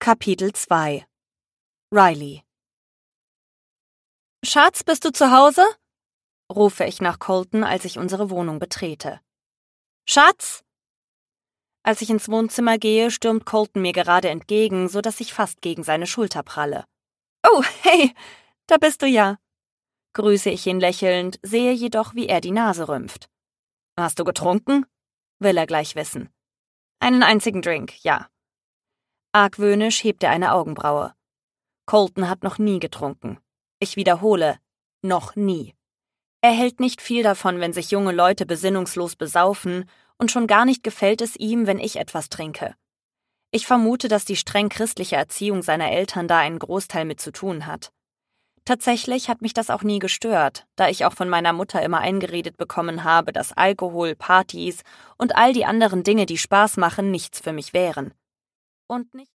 Kapitel 2 Riley. »Schatz, bist du zu Hause?« rufe ich nach Colton, als ich unsere Wohnung betrete. »Schatz!« Als ich ins Wohnzimmer gehe, stürmt Colton mir gerade entgegen, so dass ich fast gegen seine Schulter pralle. »Oh, hey, da bist du ja«, grüße ich ihn lächelnd, sehe jedoch, wie er die Nase rümpft. »Hast du getrunken?« will er gleich wissen. »Einen einzigen Drink, ja.« Argwöhnisch hebt er eine Augenbraue. Colton hat noch nie getrunken. Ich wiederhole, noch nie. Er hält nicht viel davon, wenn sich junge Leute besinnungslos besaufen, und schon gar nicht gefällt es ihm, wenn ich etwas trinke. Ich vermute, dass die streng christliche Erziehung seiner Eltern da einen Großteil mit zu tun hat. Tatsächlich hat mich das auch nie gestört, da ich auch von meiner Mutter immer eingeredet bekommen habe, dass Alkohol, Partys und all die anderen Dinge, die Spaß machen, nichts für mich wären. Und nicht